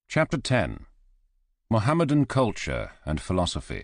Chapter 10. Mohammedan Culture and Philosophy.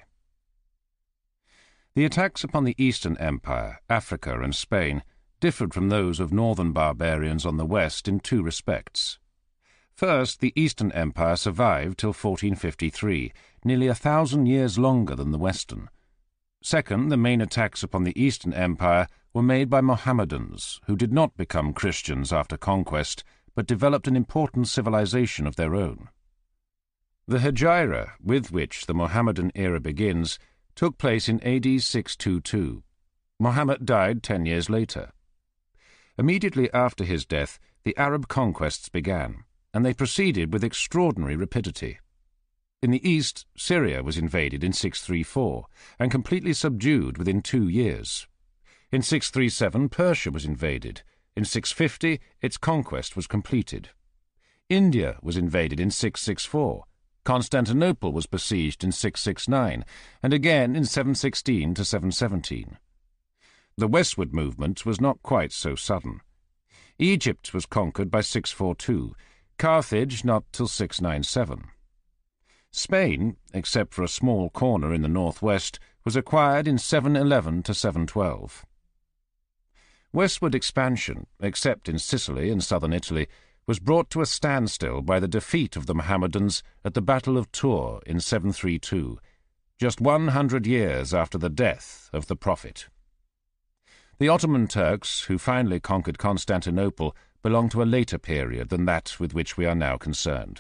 The attacks upon the Eastern Empire, Africa and Spain differed from those of northern barbarians on the west in two respects. First, the Eastern Empire survived till 1453, nearly 1,000 years longer than the Western. Second, the main attacks upon the Eastern Empire were made by Mohammedans, who did not become Christians after conquest, but developed an important civilization of their own. The Hijra, with which the Mohammedan era begins, took place in AD 622. Muhammad died 10 years later. Immediately after his death, the Arab conquests began, and they proceeded with extraordinary rapidity. In the east, Syria was invaded in 634, and completely subdued within 2 years. In 637, Persia was invaded. In 650, its conquest was completed. India was invaded in 664. Constantinople was besieged in 669, and again in 716 to 717. The westward movement was not quite so sudden. Egypt was conquered by 642, Carthage not till 697. Spain, except for a small corner in the northwest, was acquired in 711 to 712. Westward expansion, except in Sicily and southern Italy, was brought to a standstill by the defeat of the Mohammedans at the Battle of Tours in 732, just 100 years after the death of the Prophet. The Ottoman Turks, who finally conquered Constantinople, belong to a later period than that with which we are now concerned.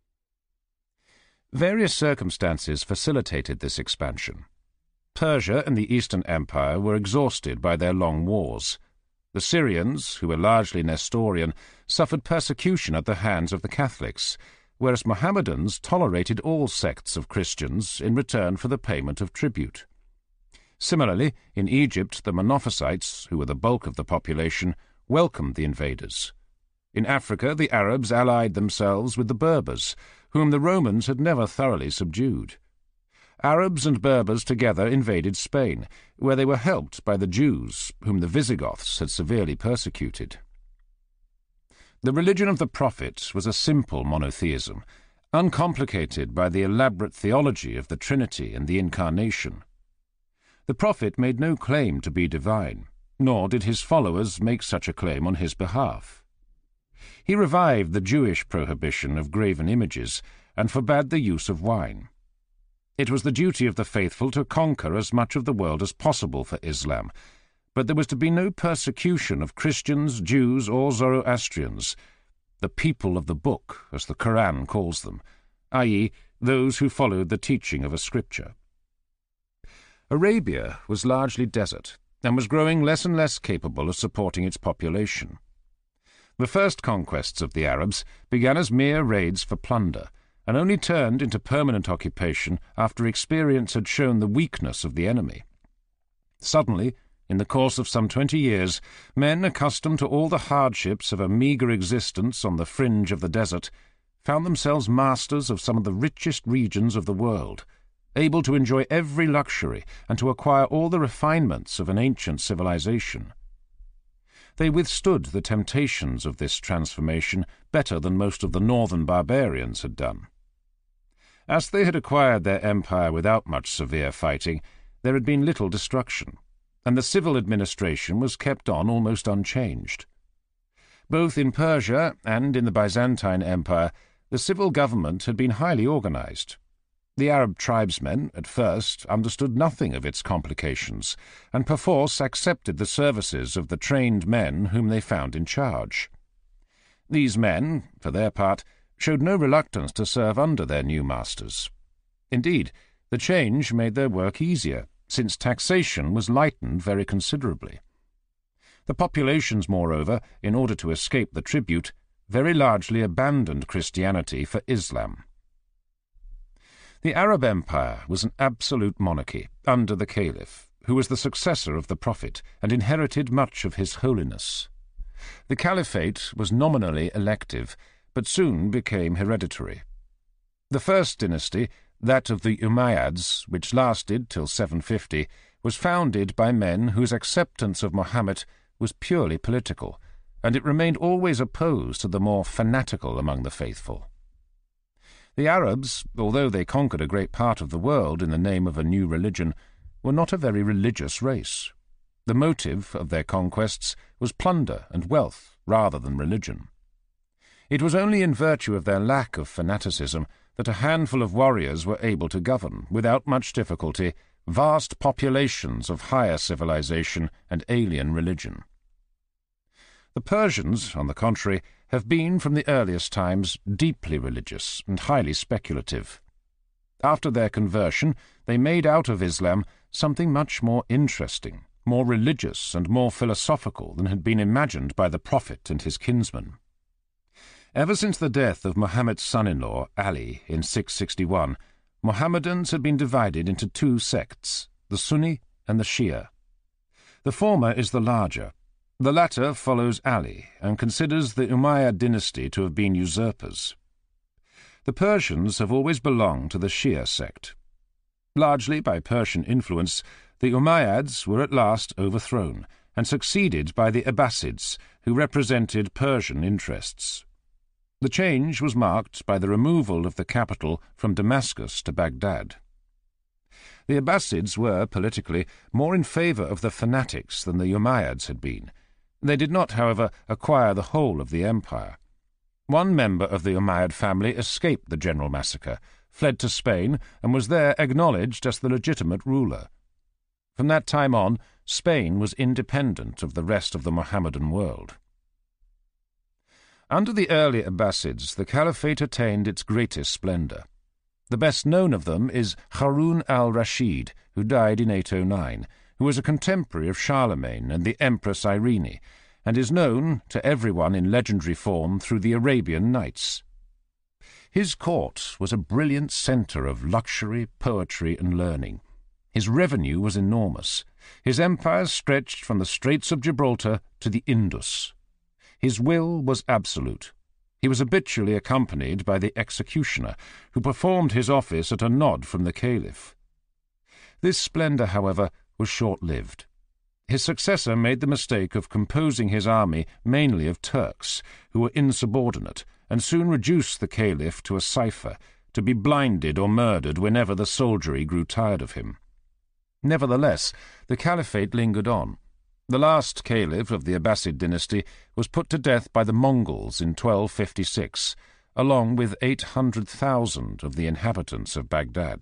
Various circumstances facilitated this expansion. Persia and the Eastern Empire were exhausted by their long wars. The Syrians, who were largely Nestorian, suffered persecution at the hands of the Catholics, whereas Mohammedans tolerated all sects of Christians in return for the payment of tribute. Similarly, in Egypt, the Monophysites, who were the bulk of the population, welcomed the invaders. In Africa, the Arabs allied themselves with the Berbers, whom the Romans had never thoroughly subdued. Arabs and Berbers together invaded Spain, where they were helped by the Jews, whom the Visigoths had severely persecuted. The religion of the Prophet was a simple monotheism, uncomplicated by the elaborate theology of the Trinity and the Incarnation. The Prophet made no claim to be divine, nor did his followers make such a claim on his behalf. He revived the Jewish prohibition of graven images and forbade the use of wine. It was the duty of the faithful to conquer as much of the world as possible for Islam, but there was to be no persecution of Christians, Jews, or Zoroastrians, the people of the book, as the Quran calls them, i.e., those who followed the teaching of a scripture. Arabia was largely desert, and was growing less and less capable of supporting its population. The first conquests of the Arabs began as mere raids for plunder, and only turned into permanent occupation after experience had shown the weakness of the enemy. Suddenly, in the course of some 20 years, men accustomed to all the hardships of a meagre existence on the fringe of the desert found themselves masters of some of the richest regions of the world, able to enjoy every luxury and to acquire all the refinements of an ancient civilization. They withstood the temptations of this transformation better than most of the northern barbarians had done. As they had acquired their empire without much severe fighting, there had been little destruction, and the civil administration was kept on almost unchanged. Both in Persia and in the Byzantine Empire, the civil government had been highly organized. The Arab tribesmen, at first, understood nothing of its complications, and perforce accepted the services of the trained men whom they found in charge. These men, for their part, showed no reluctance to serve under their new masters. Indeed, the change made their work easier, since taxation was lightened very considerably. The populations, moreover, in order to escape the tribute, very largely abandoned Christianity for Islam. The Arab Empire was an absolute monarchy under the Caliph, who was the successor of the Prophet and inherited much of his holiness. The Caliphate was nominally elective, but soon became hereditary. The first dynasty, that of the Umayyads, which lasted till 750, was founded by men whose acceptance of Muhammad was purely political, and it remained always opposed to the more fanatical among the faithful. The Arabs, although they conquered a great part of the world in the name of a new religion, were not a very religious race. The motive of their conquests was plunder and wealth rather than religion. It was only in virtue of their lack of fanaticism that a handful of warriors were able to govern, without much difficulty, vast populations of higher civilization and alien religion. The Persians, on the contrary, have been from the earliest times deeply religious and highly speculative. After their conversion, they made out of Islam something much more interesting, more religious and more philosophical than had been imagined by the Prophet and his kinsmen. Ever since the death of Muhammad's son-in-law, Ali, in 661, Mohammedans had been divided into two sects, the Sunni and the Shia. The former is the larger. The latter follows Ali and considers the Umayyad dynasty to have been usurpers. The Persians have always belonged to the Shia sect. Largely by Persian influence, the Umayyads were at last overthrown and succeeded by the Abbasids, who represented Persian interests. The change was marked by the removal of the capital from Damascus to Baghdad. The Abbasids were, politically, more in favour of the fanatics than the Umayyads had been. They did not, however, acquire the whole of the empire. One member of the Umayyad family escaped the general massacre, fled to Spain, and was there acknowledged as the legitimate ruler. From that time on, Spain was independent of the rest of the Mohammedan world. Under the early Abbasids, the caliphate attained its greatest splendour. The best known of them is Harun al-Rashid, who died in 809, who was a contemporary of Charlemagne and the Empress Irene, and is known to everyone in legendary form through the Arabian Nights. His court was a brilliant centre of luxury, poetry, and learning. His revenue was enormous. His empire stretched from the Straits of Gibraltar to the Indus. His will was absolute. He was habitually accompanied by the executioner, who performed his office at a nod from the caliph. This splendour, however, was short-lived. His successor made the mistake of composing his army mainly of Turks, who were insubordinate, and soon reduced the caliph to a cipher, to be blinded or murdered whenever the soldiery grew tired of him. Nevertheless, the caliphate lingered on. The last caliph of the Abbasid dynasty was put to death by the Mongols in 1256, along with 800,000 of the inhabitants of Baghdad.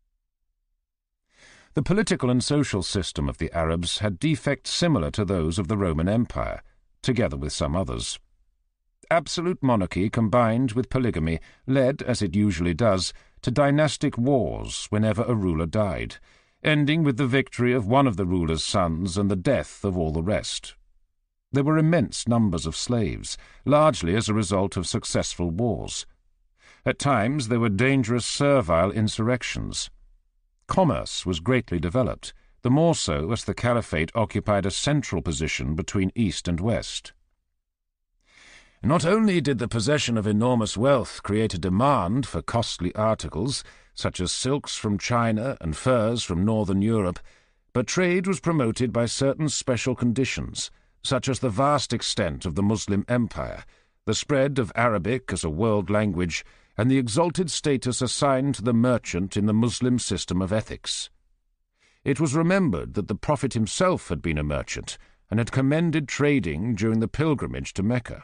The political and social system of the Arabs had defects similar to those of the Roman Empire, together with some others. Absolute monarchy combined with polygamy led, as it usually does, to dynastic wars whenever a ruler died, ending with the victory of one of the ruler's sons and the death of all the rest. There were immense numbers of slaves, largely as a result of successful wars. At times there were dangerous servile insurrections. Commerce was greatly developed, the more so as the caliphate occupied a central position between East and West. Not only did the possession of enormous wealth create a demand for costly articles, such as silks from China and furs from northern Europe, but trade was promoted by certain special conditions, such as the vast extent of the Muslim empire, the spread of Arabic as a world language, and the exalted status assigned to the merchant in the Muslim system of ethics. It was remembered that the Prophet himself had been a merchant and had commended trading during the pilgrimage to Mecca.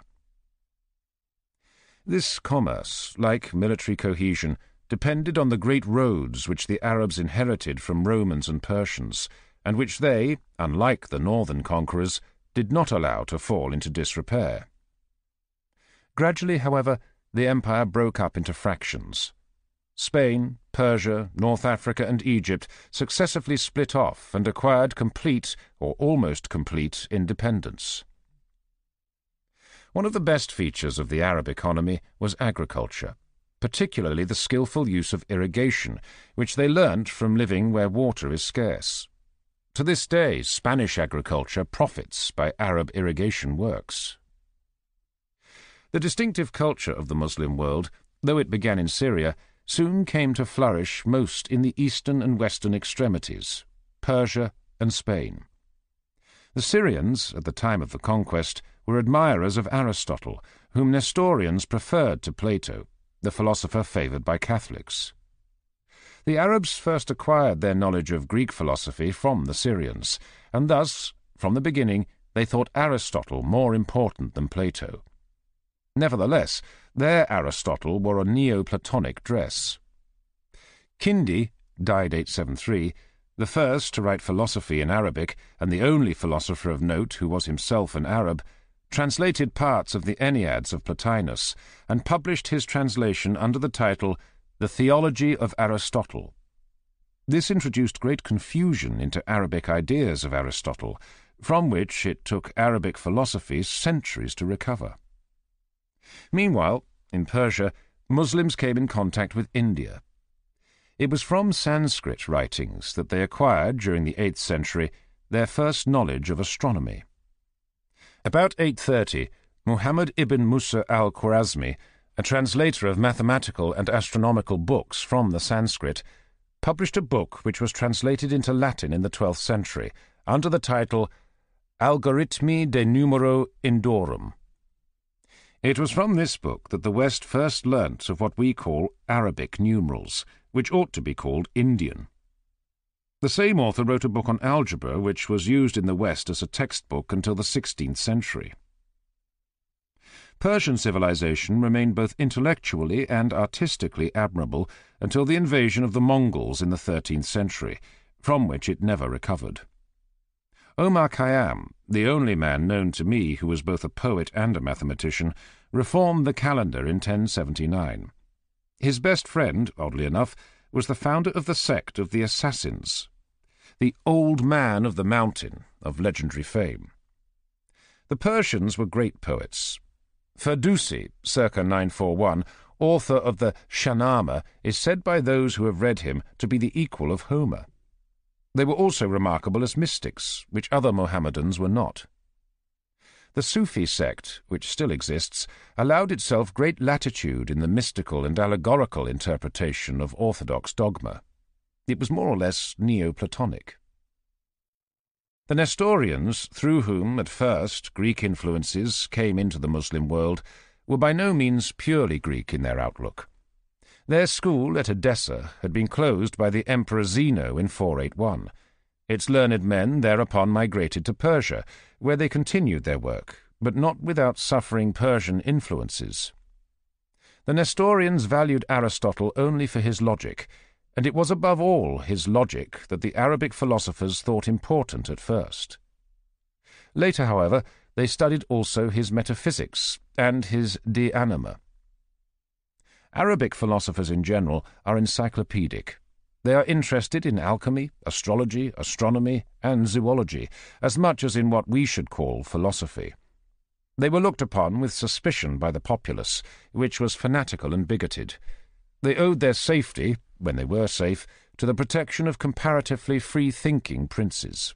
This commerce, like military cohesion, depended on the great roads which the Arabs inherited from Romans and Persians, and which they, unlike the northern conquerors, did not allow to fall into disrepair. Gradually, however, the empire broke up into fractions. Spain, Persia, North Africa, and Egypt successively split off and acquired complete, or almost complete, independence. One of the best features of the Arab economy was agriculture, particularly the skillful use of irrigation, which they learnt from living where water is scarce. To this day, Spanish agriculture profits by Arab irrigation works. The distinctive culture of the Muslim world, though it began in Syria, soon came to flourish most in the eastern and western extremities, Persia and Spain. The Syrians, at the time of the conquest, were admirers of Aristotle, whom Nestorians preferred to Plato, the philosopher favoured by Catholics. The Arabs first acquired their knowledge of Greek philosophy from the Syrians, and thus, from the beginning, they thought Aristotle more important than Plato. Nevertheless, their Aristotle wore a Neoplatonic dress. Kindi, died 873, the first to write philosophy in Arabic and the only philosopher of note who was himself an Arab, translated parts of the Enneads of Plotinus and published his translation under the title The Theology of Aristotle. This introduced great confusion into Arabic ideas of Aristotle, from which it took Arabic philosophy centuries to recover. Meanwhile, in Persia, Muslims came in contact with India. It was from Sanskrit writings that they acquired, during the 8th century, their first knowledge of astronomy. About 830, Muhammad ibn Musa al-Khwarazmi, a translator of mathematical and astronomical books from the Sanskrit, published a book which was translated into Latin in the 12th century, under the title Algoritmi de Numero Indorum. It was from this book that the West first learnt of what we call Arabic numerals, which ought to be called Indian. The same author wrote a book on algebra which was used in the West as a textbook until the 16th century. Persian civilization remained both intellectually and artistically admirable until the invasion of the Mongols in the 13th century, from which it never recovered. Omar Khayyam, the only man known to me who was both a poet and a mathematician, reformed the calendar in 1079. His best friend, oddly enough, was the founder of the sect of the Assassins, the Old Man of the Mountain, of legendary fame. The Persians were great poets. Ferdowsi, circa 941, author of the Shahnameh, is said by those who have read him to be the equal of Homer. They were also remarkable as mystics, which other Mohammedans were not. The Sufi sect, which still exists, allowed itself great latitude in the mystical and allegorical interpretation of orthodox dogma. It was more or less Neoplatonic. The Nestorians, through whom, at first, Greek influences came into the Muslim world, were by no means purely Greek in their outlook. Their school at Edessa had been closed by the Emperor Zeno in 481. Its learned men thereupon migrated to Persia, where they continued their work, but not without suffering Persian influences. The Nestorians valued Aristotle only for his logic, and it was above all his logic that the Arabic philosophers thought important at first. Later, however, they studied also his metaphysics and his De Anima. Arabic philosophers in general are encyclopedic. They are interested in alchemy, astrology, astronomy, and zoology, as much as in what we should call philosophy. They were looked upon with suspicion by the populace, which was fanatical and bigoted. They owed their safety, when they were safe, to the protection of comparatively free-thinking princes.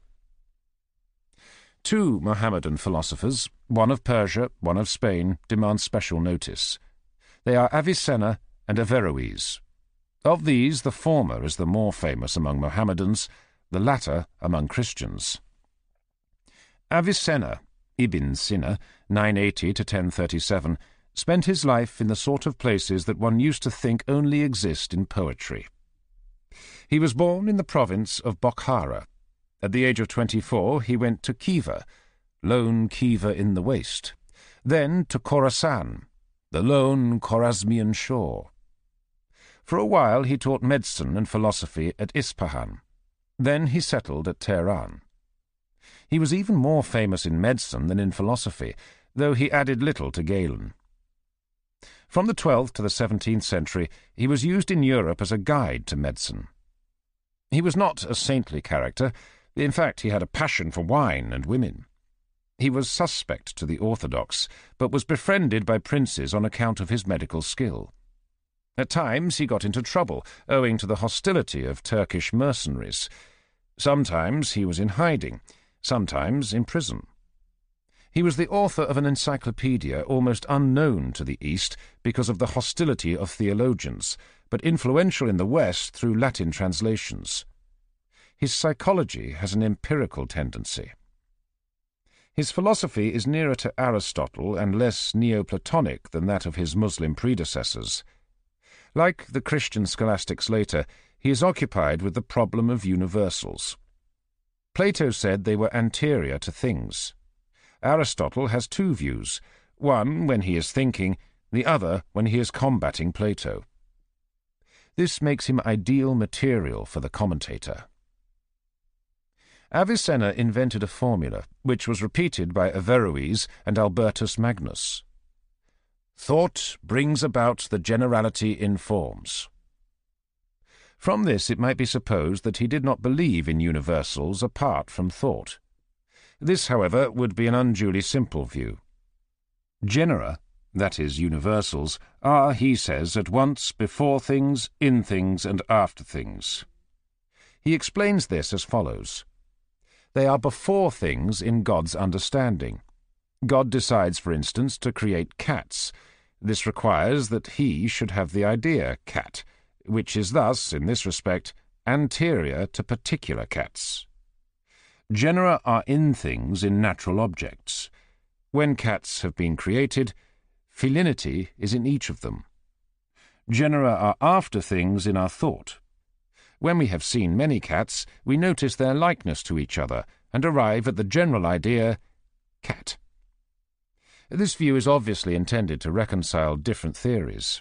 Two Mohammedan philosophers, one of Persia, one of Spain, demand special notice. They are Avicenna and Averroes. Of these, the former is the more famous among Mohammedans, the latter among Christians. Avicenna, Ibn Sina, 980 to 1037, spent his life in the sort of places that one used to think only exist in poetry. He was born in the province of Bokhara. At the age of 24 he went to Khiva, lone Khiva in the waste, then to Khorasan, the lone Khorasmian shore. For a while he taught medicine and philosophy at Ispahan. Then he settled at Tehran. He was even more famous in medicine than in philosophy, though he added little to Galen. From the 12th to the 17th century he was used in Europe as a guide to medicine. He was not a saintly character. In fact, he had a passion for wine and women. He was suspect to the orthodox, but was befriended by princes on account of his medical skill. At times he got into trouble, owing to the hostility of Turkish mercenaries. Sometimes he was in hiding, sometimes in prison. He was the author of an encyclopedia almost unknown to the East because of the hostility of theologians, but influential in the West through Latin translations. His psychology has an empirical tendency. His philosophy is nearer to Aristotle and less Neoplatonic than that of his Muslim predecessors. Like the Christian scholastics later, he is occupied with the problem of universals. Plato said they were anterior to things. Aristotle has two views, one when he is thinking, the other when he is combating Plato. This makes him ideal material for the commentator. Avicenna invented a formula, which was repeated by Averroes and Albertus Magnus. Thought brings about the generality in forms. From this it might be supposed that he did not believe in universals apart from thought. This, however, would be an unduly simple view. Genera, that is, universals, are, he says, at once before things, in things, and after things. He explains this as follows. They are before things in God's understanding. God decides, for instance, to create cats. This requires that he should have the idea cat, which is thus, in this respect, anterior to particular cats. Genera are in things in natural objects. When cats have been created, felinity is in each of them. Genera are after things in our thought. When we have seen many cats, we notice their likeness to each other and arrive at the general idea, cat. This view is obviously intended to reconcile different theories.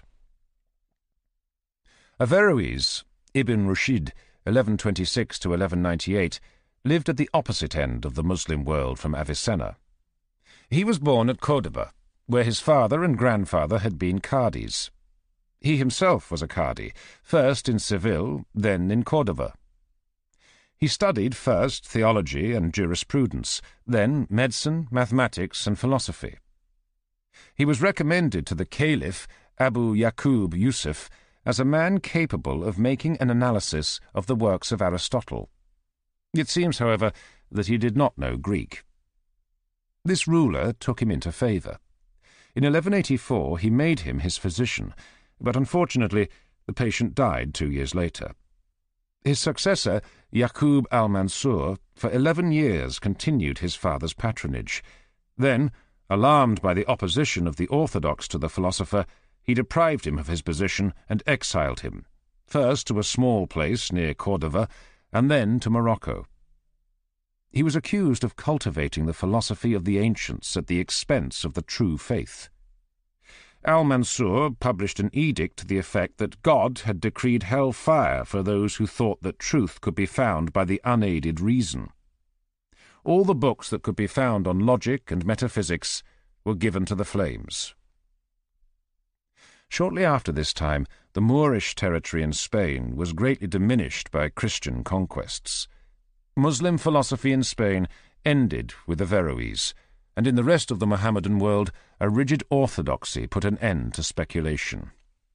Averroes, Ibn Rushd, 1126 to 1198, lived at the opposite end of the Muslim world from Avicenna. He was born at Córdoba, where his father and grandfather had been qadis. He himself was a qadi, first in Seville, then in Córdoba. He studied first theology and jurisprudence, then medicine, mathematics, and philosophy. He was recommended to the Caliph, Abu Yaqub Yusuf, as a man capable of making an analysis of the works of Aristotle. It seems, however, that he did not know Greek. This ruler took him into favour. In 1184 he made him his physician, but unfortunately the patient died 2 years later. His successor, Yaqub al-Mansur, for 11 years continued his father's patronage. Then, alarmed by the opposition of the orthodox to the philosopher, he deprived him of his position and exiled him, first to a small place near Córdoba, and then to Morocco. He was accused of cultivating the philosophy of the ancients at the expense of the true faith. Al-Mansur published an edict to the effect that God had decreed hell-fire for those who thought that truth could be found by the unaided reason. All the books that could be found on logic and metaphysics were given to the flames. Shortly after this time, the Moorish territory in Spain was greatly diminished by Christian conquests. Muslim philosophy in Spain ended with Averroes, and in the rest of the Mohammedan world a rigid orthodoxy put an end to speculation.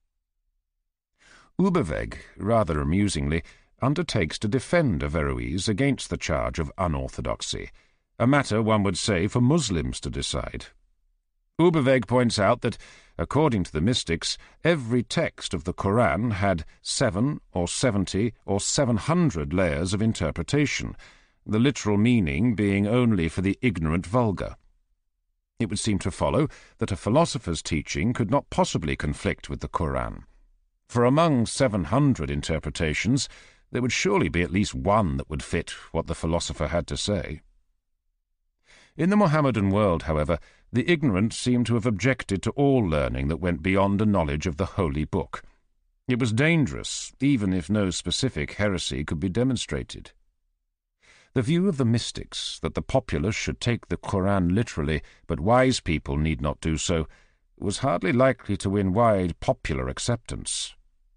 Überweg, rather amusingly, undertakes to defend Averroes against the charge of unorthodoxy, a matter, one would say, for Muslims to decide. Überweg points out that, according to the mystics, every text of the Koran had 7 or 70 or 700 layers of interpretation, the literal meaning being only for the ignorant vulgar. It would seem to follow that a philosopher's teaching could not possibly conflict with the Koran, for among 700 interpretations there would surely be at least one that would fit what the philosopher had to say. In the Mohammedan world, however, the ignorant seem to have objected to all learning that went beyond a knowledge of the Holy Book. It was dangerous, even if no specific heresy could be demonstrated. The view of the mystics, that the populace should take the Koran literally, but wise people need not do so, was hardly likely to win wide popular acceptance.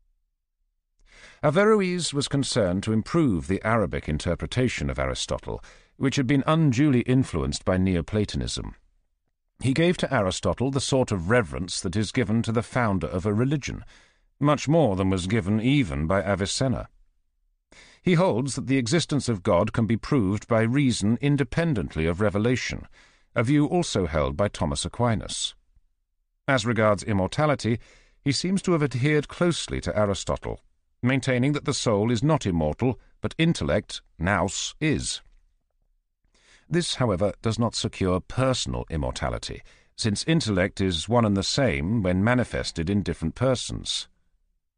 Averroes was concerned to improve the Arabic interpretation of Aristotle, which had been unduly influenced by Neoplatonism. He gave to Aristotle the sort of reverence that is given to the founder of a religion, much more than was given even by Avicenna. He holds that the existence of God can be proved by reason independently of revelation, a view also held by Thomas Aquinas. As regards immortality, he seems to have adhered closely to Aristotle, maintaining that the soul is not immortal, but intellect, nous, is. This, however, does not secure personal immortality, since intellect is one and the same when manifested in different persons.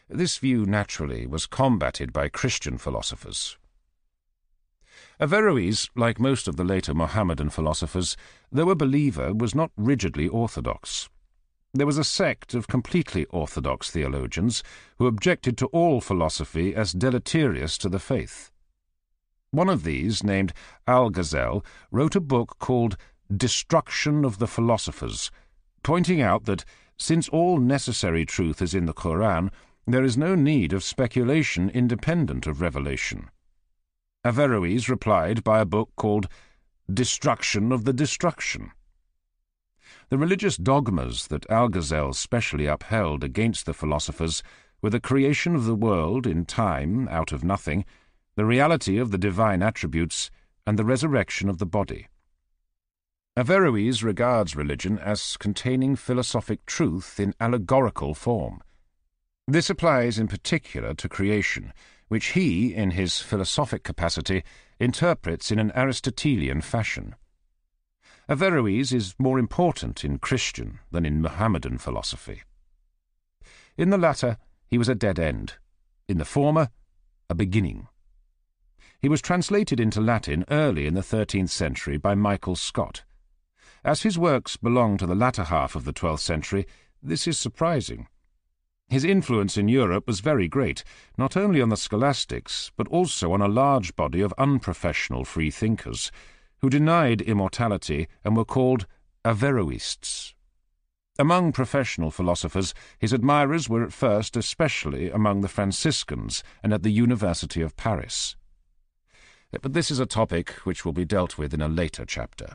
This view, naturally, was combated by Christian philosophers. Averroes, like most of the later Mohammedan philosophers, though a believer, was not rigidly orthodox. There was a sect of completely orthodox theologians who objected to all philosophy as deleterious to the faith. One of these, named Al-Ghazal, wrote a book called Destruction of the Philosophers, pointing out that, since all necessary truth is in the Quran, there is no need of speculation independent of revelation. Averroes replied by a book called Destruction of the Destruction. The religious dogmas that Al-Ghazal specially upheld against the philosophers were the creation of the world in time out of nothing, the reality of the divine attributes, and the resurrection of the body. Averroes regards religion as containing philosophic truth in allegorical form. This applies in particular to creation, which he, in his philosophic capacity, interprets in an Aristotelian fashion. Averroes is more important in Christian than in Mohammedan philosophy. In the latter, he was a dead end. In the former, a beginning. He was translated into Latin early in the 13th century by Michael Scott. As his works belong to the latter half of the 12th century, this is surprising. His influence in Europe was very great, not only on the scholastics, but also on a large body of unprofessional free-thinkers, who denied immortality and were called Averroists. Among professional philosophers, his admirers were at first especially among the Franciscans and at the University of Paris. But this is a topic which will be dealt with in a later chapter.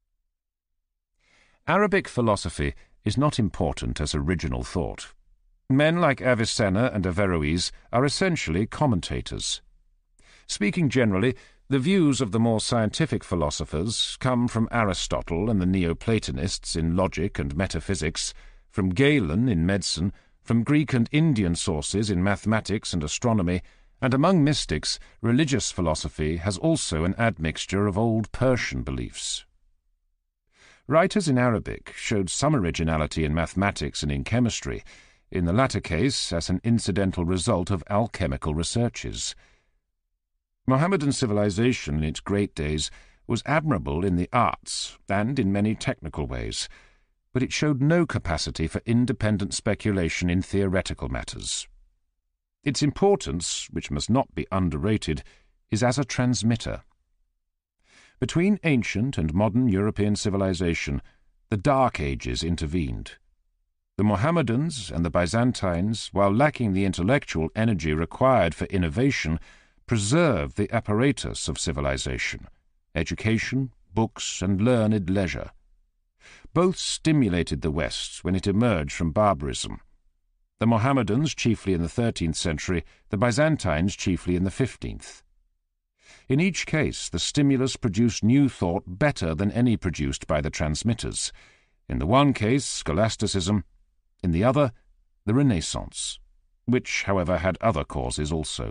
Arabic philosophy is not important as original thought. Men like Avicenna and Averroes are essentially commentators. Speaking generally, the views of the more scientific philosophers come from Aristotle and the Neoplatonists in logic and metaphysics, from Galen in medicine, from Greek and Indian sources in mathematics and astronomy, and among mystics, religious philosophy has also an admixture of old Persian beliefs. Writers in Arabic showed some originality in mathematics and in chemistry, in the latter case as an incidental result of alchemical researches. Mohammedan civilization in its great days was admirable in the arts and in many technical ways, but it showed no capacity for independent speculation in theoretical matters. Its importance, which must not be underrated, is as a transmitter. Between ancient and modern European civilization, the Dark Ages intervened. The Mohammedans and the Byzantines, while lacking the intellectual energy required for innovation, preserved the apparatus of civilization, education, books, and learned leisure. Both stimulated the West when it emerged from barbarism. The Mohammedans chiefly in the 13th century, the Byzantines chiefly in the 15th. In each case, the stimulus produced new thought better than any produced by the transmitters. In the one case, scholasticism; in the other, the Renaissance, which, however, had other causes also.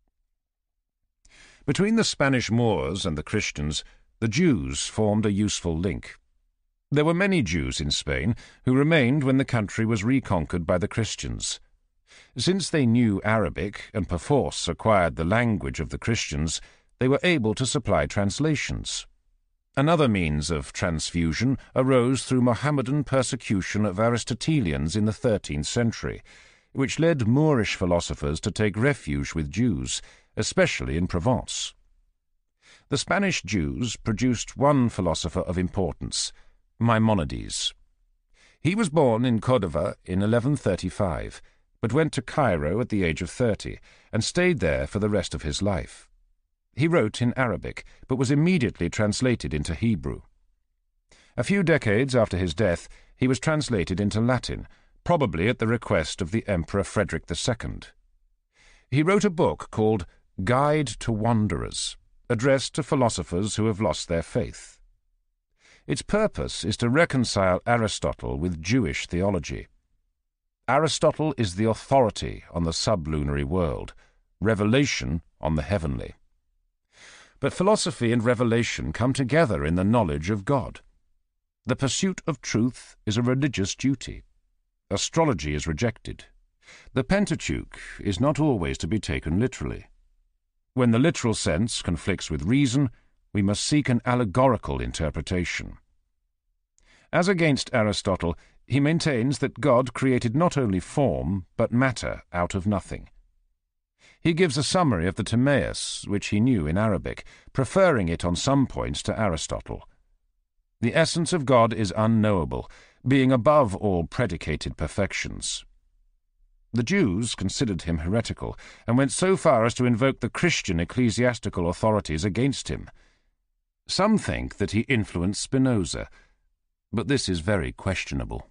Between the Spanish Moors and the Christians, the Jews formed a useful link. There were many Jews in Spain who remained when the country was reconquered by the Christians. Since they knew Arabic and perforce acquired the language of the Christians, they were able to supply translations. Another means of transfusion arose through Mohammedan persecution of Aristotelians in the 13th century, which led Moorish philosophers to take refuge with Jews, especially in Provence. The Spanish Jews produced one philosopher of importance, Maimonides. He was born in Cordova in 1135, but went to Cairo at the age of 30, and stayed there for the rest of his life. He wrote in Arabic, but was immediately translated into Hebrew. A few decades after his death, he was translated into Latin, probably at the request of the Emperor Frederick II. He wrote a book called Guide to Wanderers, addressed to philosophers who have lost their faith. Its purpose is to reconcile Aristotle with Jewish theology. Aristotle is the authority on the sublunary world, revelation on the heavenly. But philosophy and revelation come together in the knowledge of God. The pursuit of truth is a religious duty. Astrology is rejected. The Pentateuch is not always to be taken literally. When the literal sense conflicts with reason, we must seek an allegorical interpretation. As against Aristotle, he maintains that God created not only form, but matter out of nothing. He gives a summary of the Timaeus, which he knew in Arabic, preferring it on some points to Aristotle. The essence of God is unknowable, being above all predicated perfections. The Jews considered him heretical, and went so far as to invoke the Christian ecclesiastical authorities against him. Some think that he influenced Spinoza, but this is very questionable.